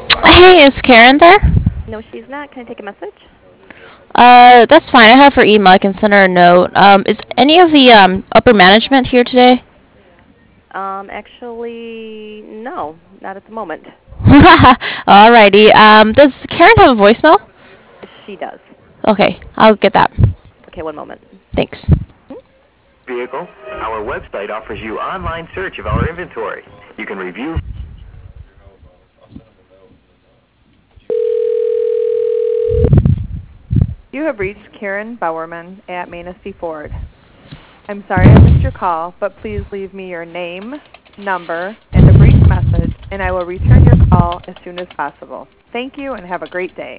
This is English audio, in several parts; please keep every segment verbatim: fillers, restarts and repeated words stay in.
Hey, is Karen there? No, she's not. Can I take a message? Uh, that's fine. I have her email. I can send her a note. Um, is any of the um upper management here today? Um, actually, no, not at the moment. Alrighty. Um, does Karen have a voicemail? She does. Okay, I'll get that. Okay, one moment. Thanks. Vehicle, our website offers you online search of our inventory. You can review. You have reached Karen Bowerman at Manistee Ford. I'm sorry I missed your call, but please leave me your name, number, and a brief message, and I will return your call as soon as possible. Thank you and have a great day.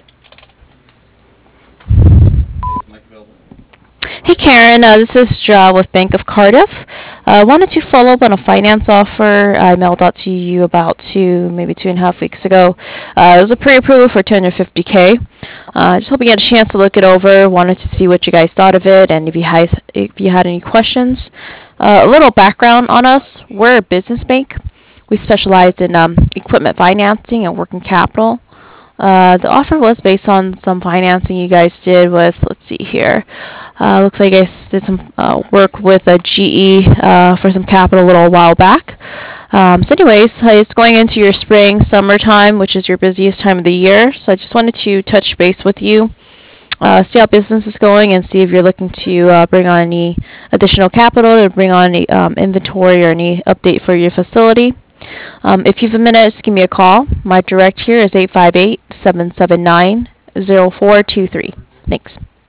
Hey Karen, uh, this is Ja with Bank of Cardiff. I uh, wanted to follow up on a finance offer I mailed out to you about two, maybe two and a half weeks ago. Uh, it was a pre-approval for two hundred fifty k. Uh, just hoping you had a chance to look it over. Wanted to see what you guys thought of it, and if you had if you had any questions. Uh, a little background on us: we're a business bank. We specialize in um, equipment financing and working capital. Uh, the offer was based on some financing you guys did with, let's see here. Uh, looks like you guys did some uh, work with a G E uh, for some capital a little while back. Um, so anyways, uh, it's going into your spring, summertime, which is your busiest time of the year. So I just wanted to touch base with you, uh, see how business is going, and see if you're looking to uh, bring on any additional capital to bring on any um, inventory or any update for your facility. Um, if you have a minute, just give me a call. My direct here is eight five eight, seven seven nine, zero four two three. Thanks.